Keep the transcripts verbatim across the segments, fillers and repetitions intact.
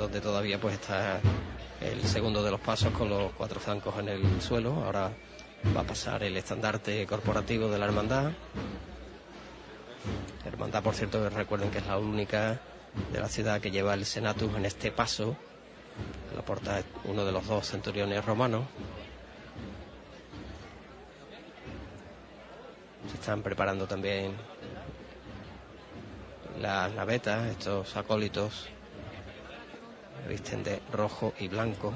donde todavía pues está el segundo de los pasos con los cuatro zancos en el suelo. Ahora va a pasar el estandarte corporativo de la hermandad. Hermandad, por cierto, recuerden que es la única de la ciudad que lleva el senatus en este paso. La porta uno de los dos centuriones romanos. Se están preparando también las navetas, estos acólitos que visten de rojo y blanco.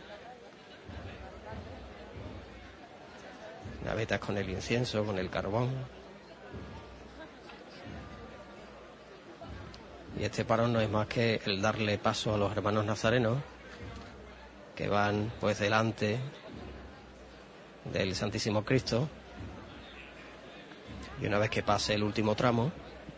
Navetas con el incienso, con el carbón. Y este parón no es más que el darle paso a los hermanos nazarenos que van pues delante del Santísimo Cristo, y una vez que pase el último tramo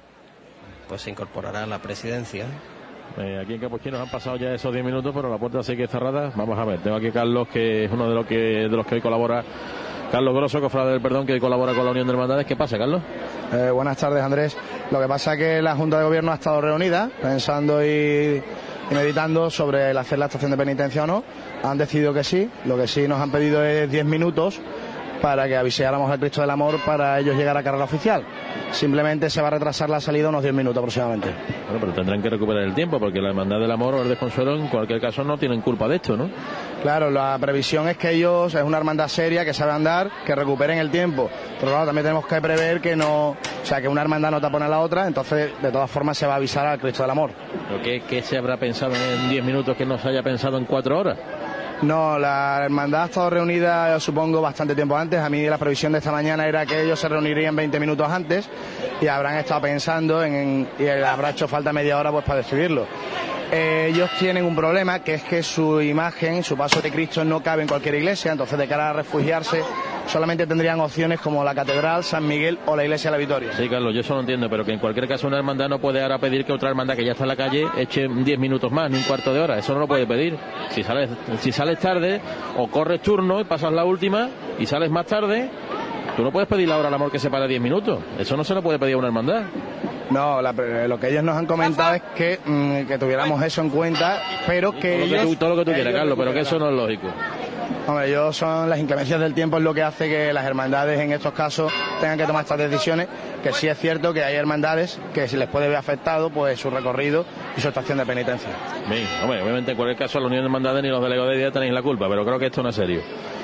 pues se incorporará a la presidencia. Eh, aquí en Capuchinos han pasado ya esos diez minutos, pero la puerta sigue cerrada. Vamos a ver, tengo aquí a Carlos, que es uno de los que de los que hoy colabora, Carlos Grosso, cofrade del Perdón, que colabora con la Unión de Hermandades. ¿Qué pasa, Carlos? Eh, buenas tardes, Andrés. Lo que pasa es que la Junta de Gobierno ha estado reunida pensando y, y meditando sobre el hacer la estación de penitencia o no. Han decidido que sí. Lo que sí nos han pedido es diez minutos para que avisáramos al Cristo del Amor para ellos llegar a carrera oficial. Simplemente se va a retrasar la salida unos diez minutos aproximadamente. Bueno, pero tendrán que recuperar el tiempo, porque la Hermandad del Amor o el Desconsuelo en cualquier caso no tienen culpa de esto, ¿no? Claro, la previsión es que ellos, es una hermandad seria, que sabe andar, que recuperen el tiempo. Pero claro, también tenemos que prever que no, o sea, que una hermandad no tapone a la otra, entonces de todas formas se va a avisar al Cristo del Amor. ¿Pero qué, qué se habrá pensado en diez minutos que no se haya pensado en cuatro horas? No, la hermandad ha estado reunida, supongo, bastante tiempo antes. A mí la previsión de esta mañana era que ellos se reunirían veinte minutos antes y habrán estado pensando en, en y les habrá hecho falta media hora pues para decidirlo. Eh, ellos tienen un problema, que es que su imagen, su paso de Cristo no cabe en cualquier iglesia, entonces de cara a refugiarse solamente tendrían opciones como la Catedral, San Miguel o la Iglesia de la Victoria. Sí, Carlos, yo eso lo entiendo, pero que en cualquier caso una hermandad no puede ahora pedir que otra hermandad que ya está en la calle eche diez minutos más, ni un cuarto de hora. Eso no lo puede pedir. Si sales, si sales tarde o corres turno y pasas la última y sales más tarde, tú no puedes pedirle ahora al Amor que se pare diez minutos. Eso no se lo puede pedir a una hermandad. No, la, lo que ellos nos han comentado es que, mmm, que tuviéramos eso en cuenta, pero que todo ellos... Lo que tú, todo lo que tú quieras, Carlos, pero que eso no es lógico. Hombre, ellos son las inclemencias del tiempo, es lo que hace que las hermandades en estos casos tengan que tomar estas decisiones, que sí es cierto que hay hermandades que se les puede ver afectado pues su recorrido y su estación de penitencia. Bien, hombre, obviamente en cualquier caso la Unión de Hermandades ni los delegados de día tenéis la culpa, pero creo que esto no es serio.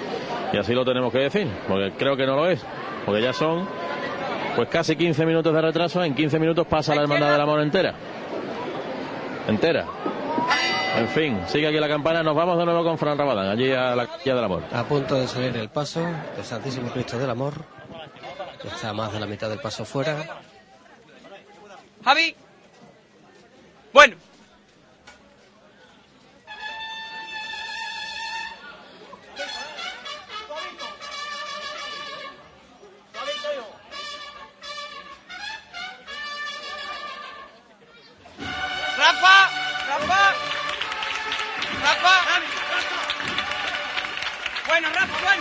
Y así lo tenemos que decir, porque creo que no lo es, porque ya son pues casi quince minutos de retraso. En quince minutos pasa la Hermandad del Amor entera. Entera. En fin, sigue aquí la campana. Nos vamos de nuevo con Fran Rabadán, allí a la calle del Amor. A punto de salir el paso del Santísimo Cristo del Amor. Está más de la mitad del paso fuera. Javi. Bueno. Rafa, Rafa, Rafa. Bueno, Rafa, bueno.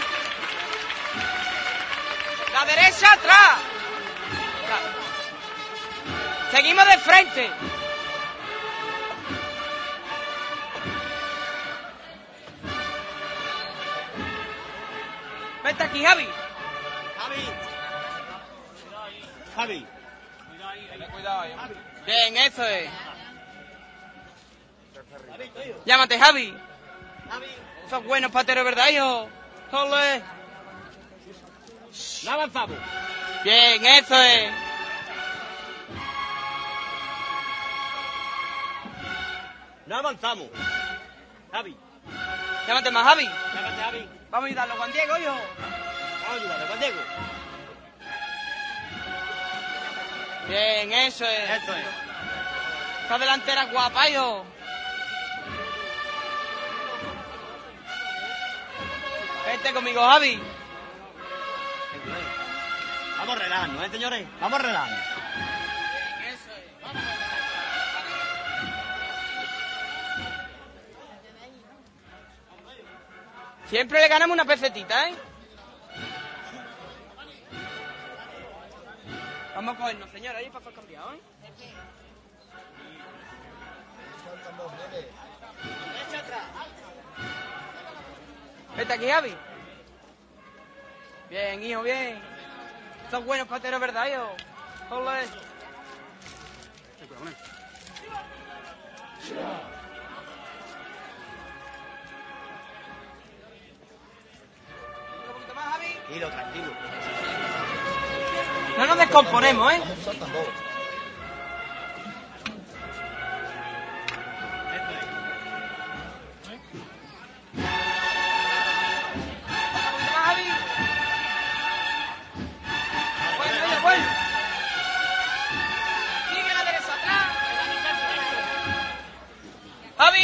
La derecha atrás. Seguimos de frente. Vete aquí, Javi. Javi. Javi. Cuidado ahí. Bien, eso es. Llámate Javi. Sos buenos pateros, ¿verdad, hijo? Ole. No avanzamos. Bien, eso es. No avanzamos. Javi. Llámate más, Javi. Llámate, Javi. Vamos a ayudarlo, Juan Diego, hijo. Vamos a ayudarle, Juan Diego. Bien, eso es. Eso es. Esa delantera guapa, hijo. Vete conmigo, Javi. Vamos relajando, ¿eh, señores? Vamos relajando. Eso es. Vamos. Siempre le ganamos una pesetita, ¿eh? Vamos a cogernos, señora, ahí para cambiado, ¿eh? Vete aquí, Javi. Bien, hijo, bien. Son buenos pateros, ¿verdad, hijo? Ole. Un poquito más, Javi. Tranquilo, tranquilo. No nos descomponemos, ¿eh? Vamos a soltar todo. ¡Javi!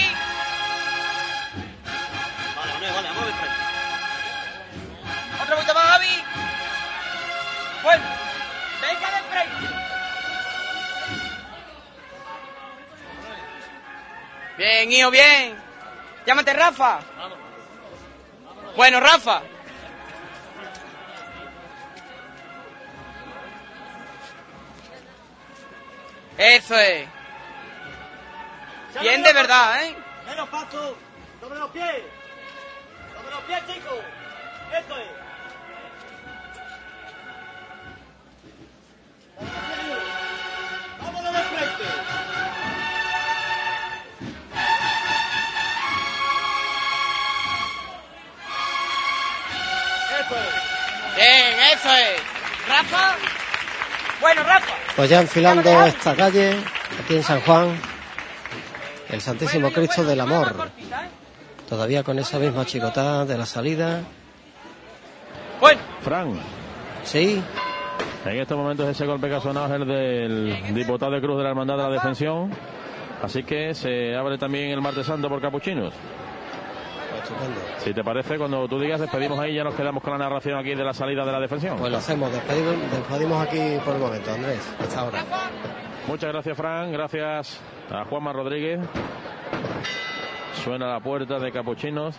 Vale, vale, vale, vamos de frente. Otro poquito más, Javi. Bueno, venga de frente. Bien, hijo, bien. Llámate Rafa. Bueno, Rafa. Eso es. Bien de verdad, ¿eh? Menos paso. Sobre los pies. Sobre los pies, chicos. Eso es. Vámonos de frente. Eso es. Bien, eso es. Rafa. Bueno, Rafa. Pues ya enfilando esta calle, aquí en San Juan, el Santísimo Cristo del Amor, todavía con esa misma chicotada de la salida. Bueno, Fran, Sí, en estos momentos ese golpe que ha sonado es el del diputado de Cruz de la Hermandad de la Defensión. Así que se abre también el martes santo por capuchinos. estupendo. Si te parece, cuando tú digas, despedimos ahí y ya nos quedamos con la narración aquí de la salida de la Defensión. Pues lo hacemos, despedimos, despedimos aquí por el momento, Andrés, hasta ahora. Muchas gracias, Fran. Gracias a Juanma Rodríguez. Suena la puerta de Capuchinos.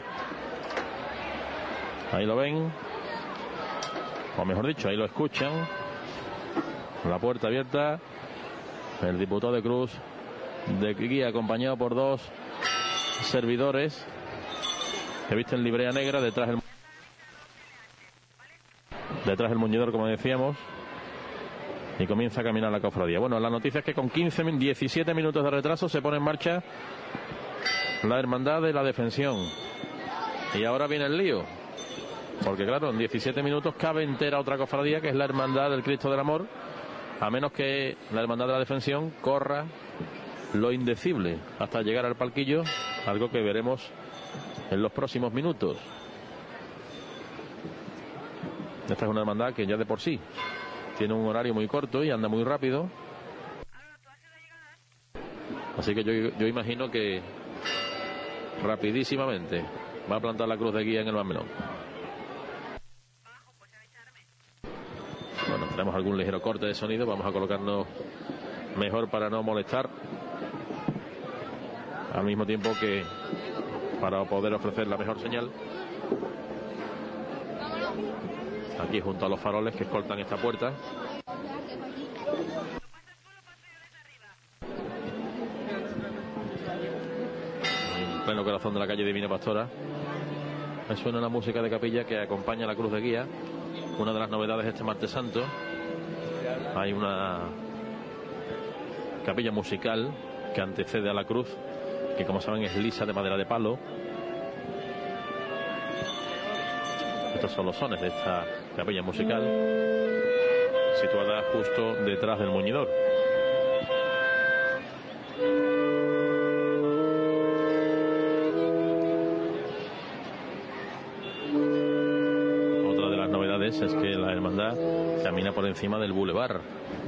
Ahí lo ven. O mejor dicho, ahí lo escuchan. La puerta abierta. El diputado de Cruz de guía acompañado por dos servidores que visten librea negra detrás del detrás del muñidor, como decíamos. Y comienza a caminar la cofradía. Bueno, la noticia es que con quince, diecisiete minutos de retraso se pone en marcha la Hermandad de la Defensión. Y ahora viene el lío. Porque claro, en diecisiete minutos cabe entera otra cofradía, que es la Hermandad del Cristo del Amor. A menos que la Hermandad de la Defensión corra lo indecible hasta llegar al palquillo. Algo que veremos en los próximos minutos. Esta es una hermandad que ya de por sí tiene un horario muy corto y anda muy rápido. Así que yo, yo imagino que rapidísimamente va a plantar la cruz de guía en el Mammelón. Bueno, tenemos algún ligero corte de sonido. Vamos a colocarnos mejor para no molestar. Al mismo tiempo que para poder ofrecer la mejor señal. Aquí junto a los faroles que escoltan esta puerta. En pleno corazón de la calle Divina Pastora. Me suena la música de capilla que acompaña la cruz de guía. Una de las novedades este martes santo. Hay una capilla musical que antecede a la cruz, que como saben es lisa de madera de palo. Estos son los sones de esta capilla musical, situada justo detrás del muñidor. Otra de las novedades es que la hermandad camina por encima del bulevar.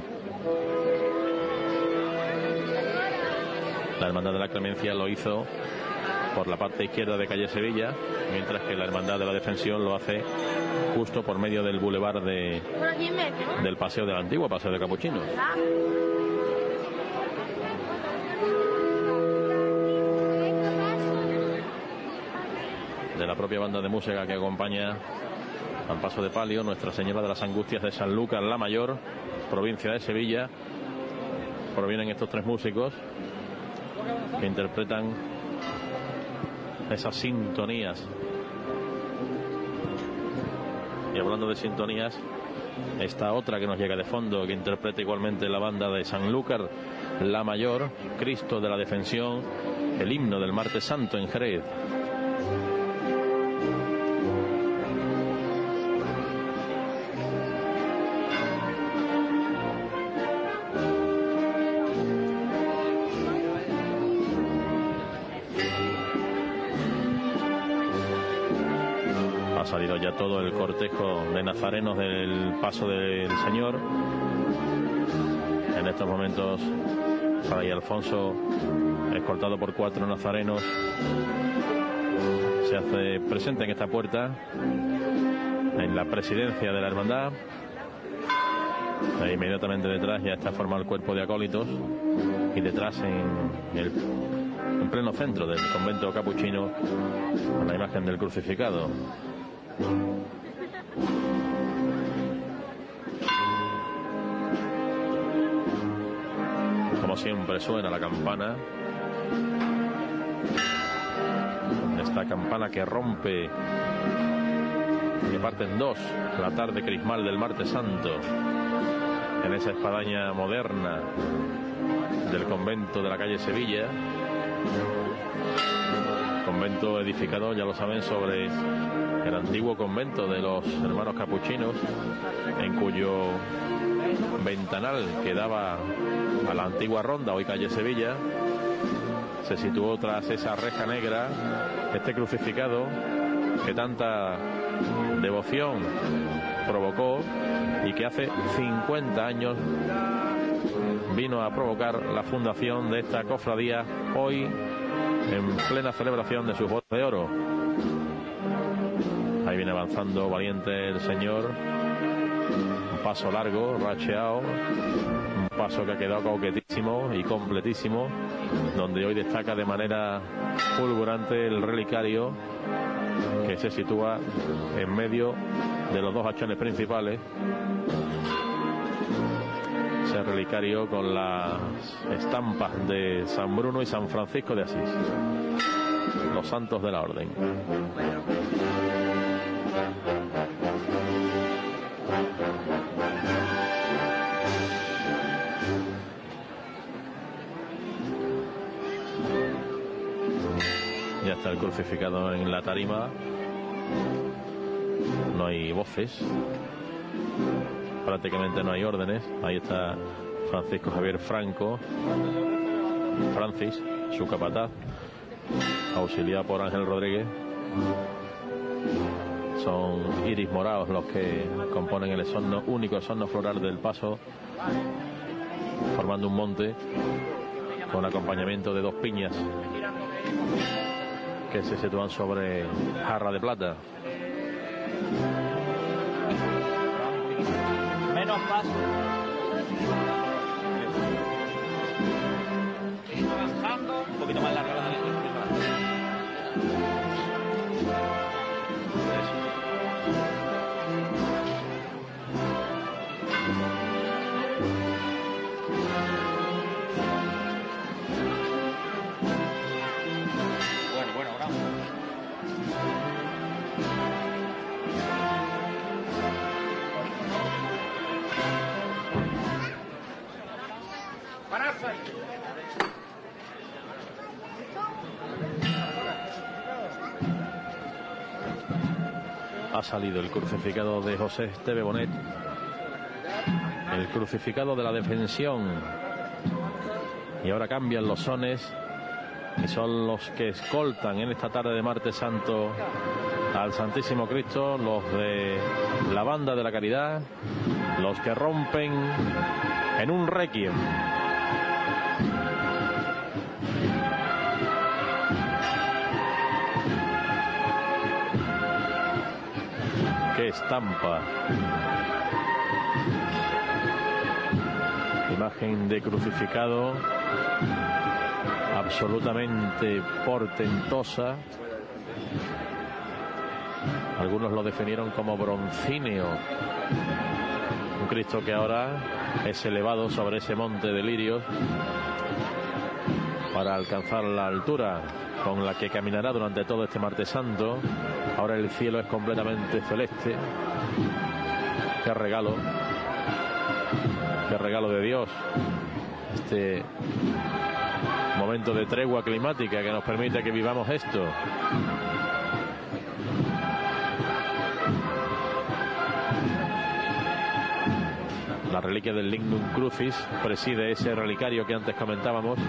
La Hermandad de la Clemencia lo hizo por la parte izquierda de calle Sevilla, mientras que la Hermandad de la Defensión lo hace justo por medio del bulevar de, del paseo del antiguo Paseo de Capuchinos. De la propia banda de música que acompaña al paso de palio, Nuestra Señora de las Angustias de Sanlúcar la Mayor, provincia de Sevilla, provienen estos tres músicos que interpretan esas sintonías Y hablando de sintonías, esta otra que nos llega de fondo, que interpreta igualmente la banda de Sanlúcar la Mayor, Cristo de la Defensión, el himno del Martes Santo en Jerez. Ha salido ya todo el cortejo de nazarenos del paso del Señor. En estos momentos, Fray Alfonso, escoltado por cuatro nazarenos, se hace presente en esta puerta, en la presidencia de la hermandad. E inmediatamente detrás ya está formado el cuerpo de acólitos, y detrás, en el en pleno centro del convento capuchino, la imagen del crucificado. Como siempre, suena la campana, esta campana que rompe, que parte en dos la tarde crismal del Martes Santo, en esa espadaña moderna del convento de la calle Sevilla, convento edificado, ya lo saben, sobre el antiguo convento de los hermanos capuchinos, en cuyo ventanal que daba a la antigua ronda, hoy calle Sevilla, se situó tras esa reja negra este crucificado que tanta devoción provocó y que hace cincuenta años vino a provocar la fundación de esta cofradía, hoy en plena celebración de sus bodas de oro. Ahí viene avanzando valiente el Señor, un paso largo, racheado, un paso que ha quedado coquetísimo y completísimo, donde hoy destaca de manera fulgurante el relicario, que se sitúa en medio de los dos hachones principales. Ese relicario con las estampas de San Bruno y San Francisco de Asís, los santos de la orden. Ya está el crucificado en la tarima. No hay voces, prácticamente no hay órdenes. Ahí está Francisco Javier Franco, Francis, su capataz, auxiliado por Ángel Rodríguez. Son iris morados los que componen el esorno, único esorno floral del paso, formando un monte con acompañamiento de dos piñas que se sitúan sobre jarra de plata. Menos paso. Avanzando. Un poquito más larga la de Bueno, bueno, ahora. Ha salido el crucificado de José Esteve Bonet, el crucificado de la Defensión, y ahora cambian los sones y son los que escoltan en esta tarde de Martes Santo al Santísimo Cristo, los de la Banda de la Caridad, los que rompen en un requiem. ¡Qué estampa! Imagen de crucificado absolutamente portentosa. Algunos lo definieron como broncíneo. Un Cristo que ahora es elevado sobre ese monte de lirios, para alcanzar la altura con la que caminará durante todo este martes santo. Ahora el cielo es completamente celeste. Qué regalo, qué regalo de Dios, este momento de tregua climática que nos permite que vivamos esto. La reliquia del Lignum Crucis preside ese relicario que antes comentábamos.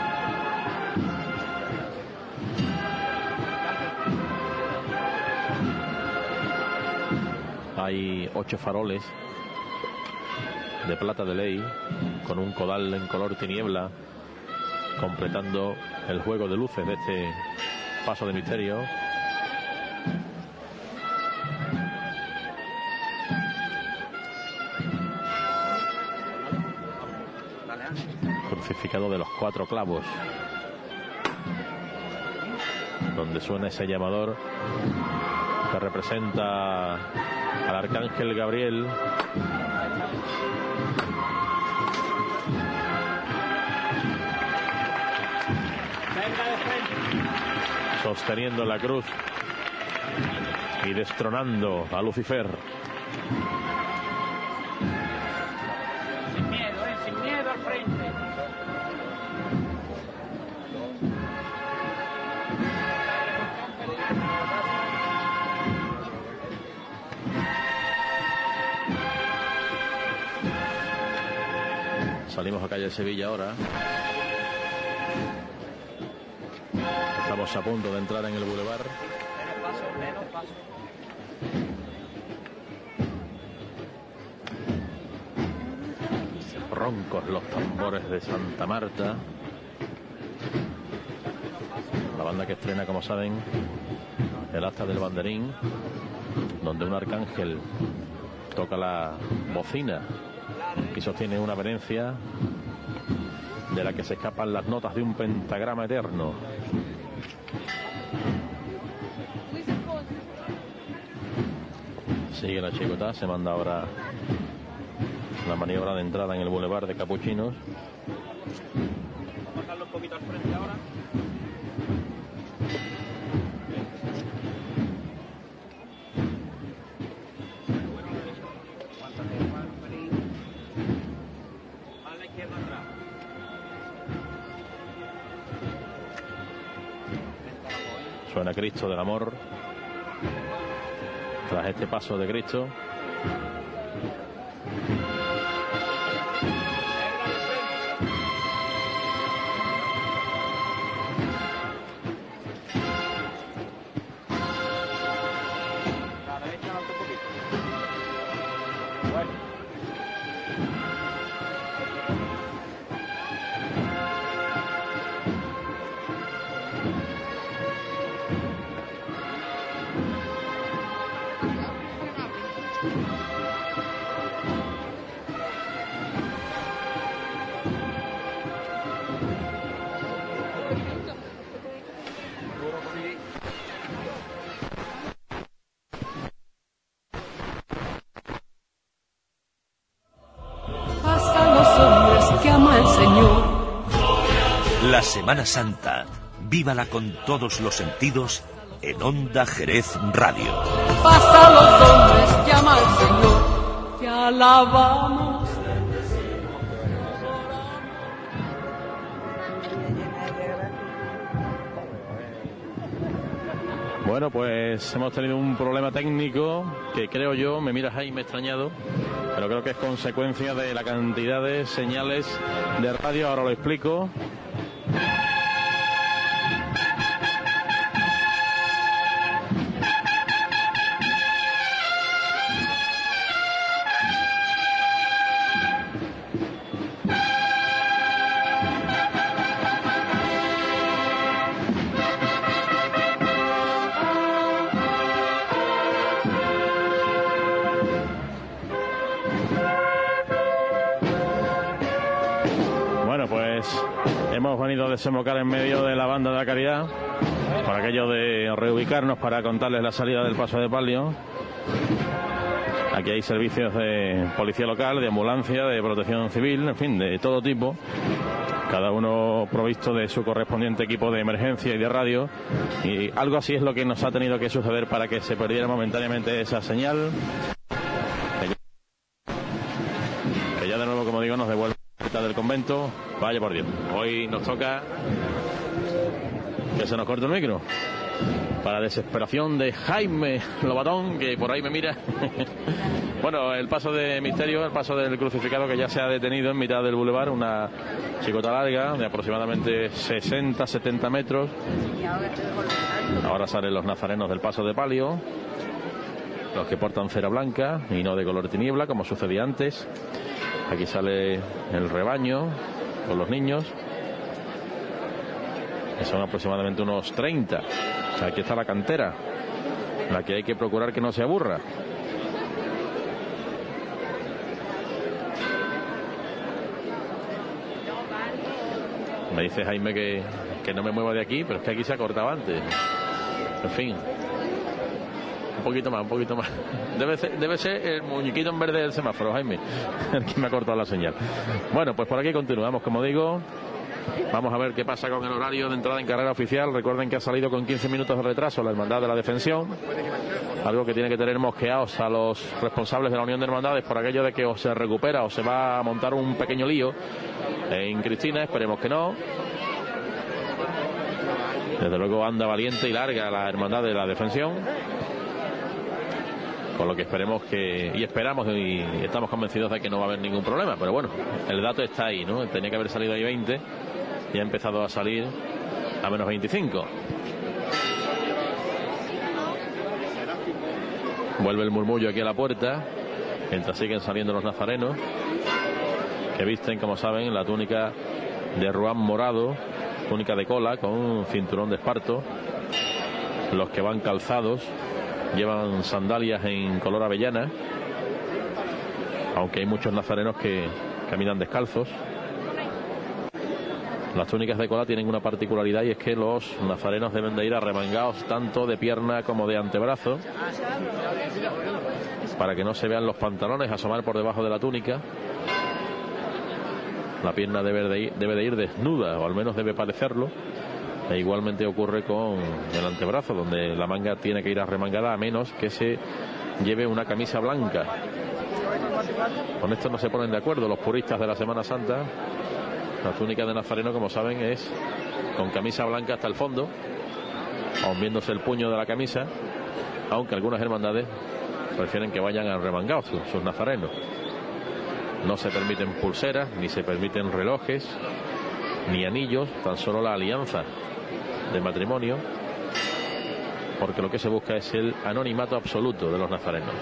Hay ocho faroles de plata de ley con un codal en color tiniebla completando el juego de luces de este paso de misterio. Crucificado de los cuatro clavos, donde suena ese llamador que representa al arcángel Gabriel. Sosteniendo la cruz y destronando a Lucifer. Sin miedo, ¿eh? Sin miedo al frente. Salimos a calle Sevilla ahora. Estamos a punto de entrar en el bulevar. Roncos los tambores de Santa Marta. La banda que estrena, como saben, el asta del banderín, donde un arcángel toca la bocina y sostiene una venencia de la que se escapan las notas de un pentagrama eterno. Sigue la chicota, se manda ahora la maniobra de entrada en el bulevar de Capuchinos. Vamos a bajarlo un poquito al frente ahora. A la izquierda atrás. Suena Cristo del Amor. Tras este paso de Cristo, La derecha alto un poquito. Bueno. La Semana Santa, vívala con todos los sentidos en Onda Jerez Radio. Pasa los hombres, llama al Señor, te alabamos. bueno, pues hemos tenido un problema técnico que creo yo, me mira Jaime extrañado, pero creo que es consecuencia de la cantidad de señales de radio. Ahora lo explico. Hemos venido a desembocar en medio de la banda de la caridad por aquello de reubicarnos para contarles la salida del paso de palio. Aquí hay servicios de policía local, de ambulancia, de protección civil, en fin, de todo tipo, cada uno provisto de su correspondiente equipo de emergencia y de radio, y algo así es lo que nos ha tenido que suceder para que se perdiera momentáneamente esa señal, que ya de nuevo, como digo, nos devuelve a la mitad del convento. Vaya por Dios, hoy nos toca que se nos corte el micro, para desesperación de Jaime Lobatón, que por ahí me mira. Bueno, el paso de misterio, el paso del crucificado, que ya se ha detenido en mitad del bulevar, una chicota larga de aproximadamente sesenta setenta metros. Ahora salen los nazarenos del paso de palio, los que portan cera blanca y no de color tiniebla, como sucedía antes. Aquí sale el rebaño con los niños, que son aproximadamente unos treinta. O sea, aquí está la cantera, la que hay que procurar que no se aburra. Me dice Jaime que, que no me mueva de aquí, pero es que aquí se ha cortado antes. En fin, un poquito más, un poquito más. Debe ser, debe ser el muñequito en verde del semáforo, Jaime, el que me ha cortado la señal. Bueno, pues por aquí continuamos, como digo. Vamos a ver qué pasa con el horario de entrada en carrera oficial. Recuerden que ha salido con quince minutos de retraso la Hermandad de la Defensión, algo que tiene que tener mosqueados a los responsables de la Unión de Hermandades por aquello de que o se recupera o se va a montar un pequeño lío en Cristina. Esperemos que no. Desde luego anda valiente y larga la Hermandad de la Defensión, con lo que esperemos que, y esperamos y estamos convencidos de que no va a haber ningún problema. Pero bueno, el dato está ahí, ¿no? Tenía que haber salido ahí veinte y ha empezado a salir a menos veinticinco. Vuelve el murmullo aquí a la puerta, mientras siguen saliendo los nazarenos, que visten, como saben, la túnica de ruán morado, túnica de cola con cinturón de esparto. Los que van calzados llevan sandalias en color avellana, aunque hay muchos nazarenos que caminan descalzos. Las túnicas de cola tienen una particularidad, y es que los nazarenos deben de ir arremangados tanto de pierna como de antebrazo, para que no se vean los pantalones asomar por debajo de la túnica. La pierna debe de ir, debe de ir desnuda, o al menos debe parecerlo. E igualmente ocurre con el antebrazo, donde la manga tiene que ir arremangada, a menos que se lleve una camisa blanca. Con esto no se ponen de acuerdo los puristas de la Semana Santa. La túnica de nazareno, como saben, es con camisa blanca hasta el fondo, aun viéndose el puño de la camisa, aunque algunas hermandades prefieren que vayan arremangados sus, sus nazarenos. No se permiten pulseras, ni se permiten relojes, ni anillos, tan solo la alianza de matrimonio, porque lo que se busca es el anonimato absoluto de los nazarenos.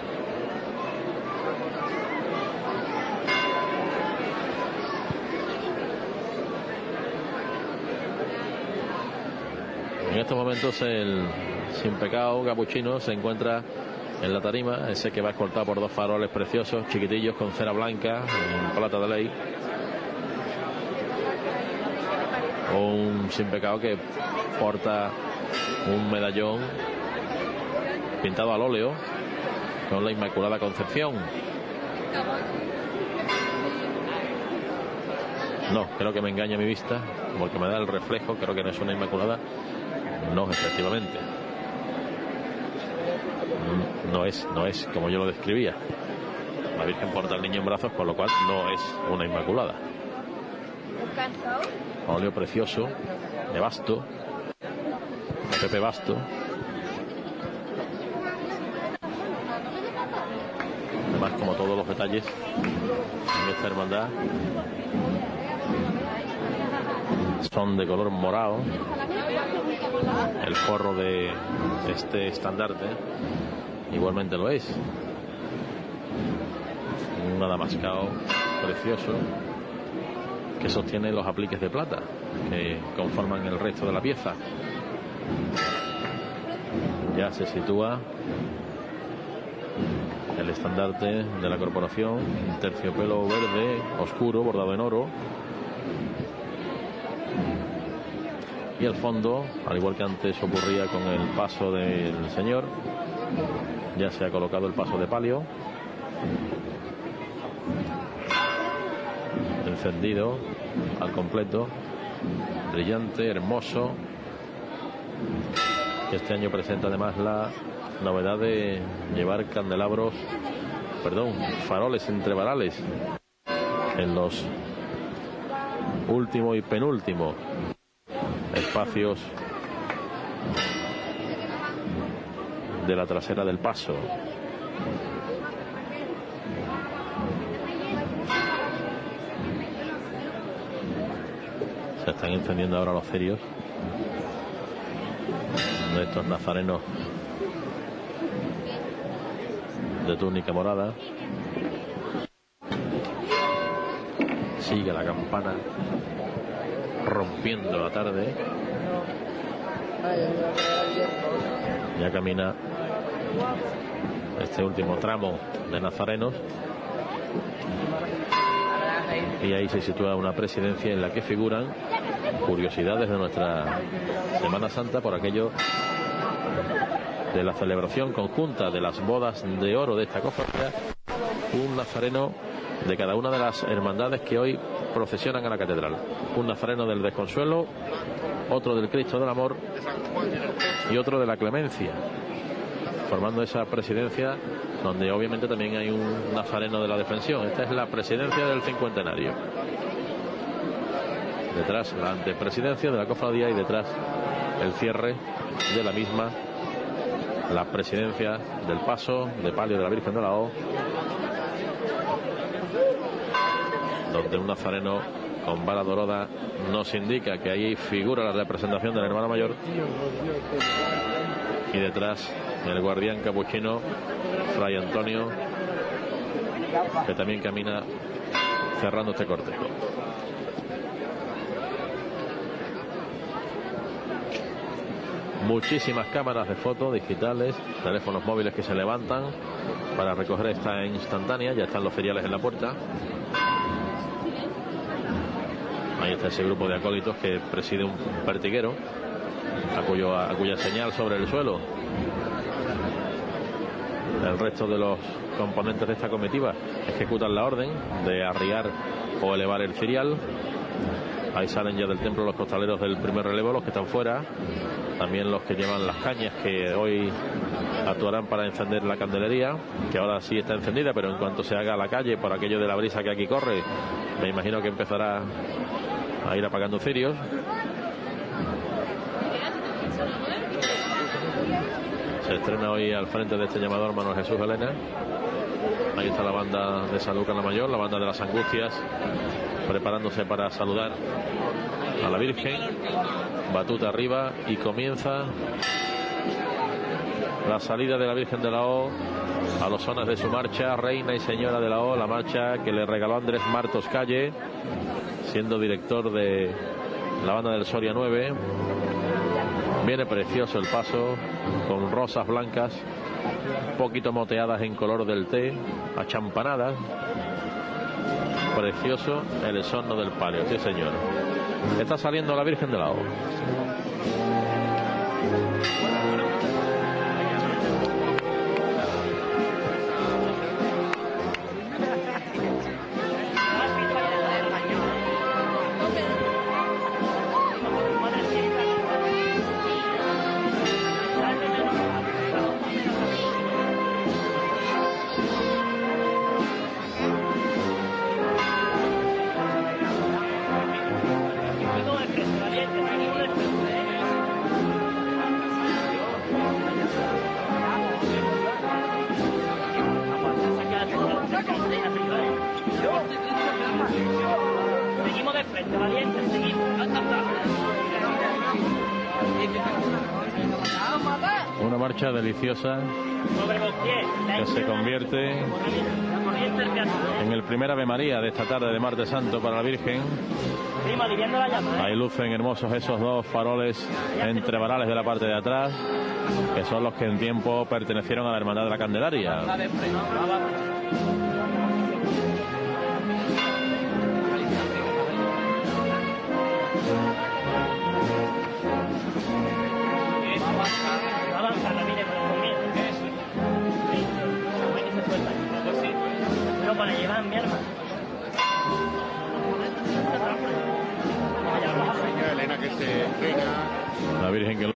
En estos momentos el sin pecado capuchino se encuentra en la tarima, ese que va escoltado por dos faroles preciosos, chiquitillos, con cera blanca, en plata de ley. Un sin pecado que porta un medallón pintado al óleo con la Inmaculada Concepción. No, creo que me engaña mi vista, porque me da el reflejo. Creo que no es una Inmaculada. No, efectivamente no es, no es como yo lo describía. La Virgen porta al niño en brazos, con lo cual no es una Inmaculada. Óleo precioso de Basto, Pepe Basto. Además, como todos los detalles en esta hermandad son de color morado, el forro de este estandarte igualmente lo es. Un adamascado precioso que sostiene los apliques de plata que conforman el resto de la pieza. Ya se sitúa el estandarte de la corporación, un terciopelo verde oscuro bordado en oro, y al fondo, al igual que antes ocurría con el paso del Señor, ya se ha colocado el paso de palio encendido al completo, brillante, hermoso. Este año presenta además la novedad de llevar candelabros, perdón, faroles entre varales en los último y penúltimo espacios de la trasera del paso. Se están encendiendo ahora los cirios de estos nazarenos de túnica morada. Sigue la campana rompiendo la tarde. Ya camina este último tramo de nazarenos y ahí se sitúa una presidencia en la que figuran curiosidades de nuestra Semana Santa por aquello de la celebración conjunta de las bodas de oro de esta cofradía. Un nazareno de cada una de las hermandades que hoy procesionan a la catedral. Un nazareno del Desconsuelo, otro del Cristo del Amor y otro de la Clemencia, formando esa presidencia donde obviamente también hay un nazareno de la Defensión. Esta es la presidencia del cincuentenario. Detrás la antepresidencia de la cofradía y detrás el cierre de la misma, la presidencia del paso de palio de la Virgen de la O, donde un nazareno con vara dorada nos indica que ahí figura la representación de la hermana mayor, y detrás el guardián capuchino Fray Antonio, que también camina cerrando este cortejo. Muchísimas cámaras de fotos digitales, teléfonos móviles que se levantan para recoger esta instantánea. Ya están los feriales en la puerta. Ahí está ese grupo de acólitos que preside un pertiguero a, cuyo, a cuya señal sobre el suelo el resto de los componentes de esta comitiva ejecutan la orden de arriar o elevar el cirial. Ahí salen ya del templo los costaleros del primer relevo, los que están fuera, también los que llevan las cañas que hoy actuarán para encender la candelería, que ahora sí está encendida, pero en cuanto se haga a la calle por aquello de la brisa que aquí corre, me imagino que empezará a ir apagando cirios. Se estrena hoy al frente de este llamador Manuel Jesús Elena. Ahí está la banda de San Lucas la Mayor, la banda de las Angustias, preparándose para saludar a la Virgen. Batuta arriba y comienza la salida de la Virgen de la O a los sones de su marcha, Reina y Señora de la O, la marcha que le regaló Andrés Martos Calle, siendo director de la banda del Soria nueve. Viene precioso el paso, con rosas blancas, un poquito moteadas en color del té, achampanadas. Precioso el sonno del palio, sí señor. Está saliendo la Virgen de la O. Seguimos de frente, valiente, seguimos. Una marcha deliciosa que se convierte en el primer Ave María de esta tarde de Martes Santo para la Virgen. Ahí lucen hermosos esos dos faroles entre varales de la parte de atrás, que son los que en tiempo pertenecieron a la Hermandad de la Candelaria. No, para llevar mi hermano. La Virgen que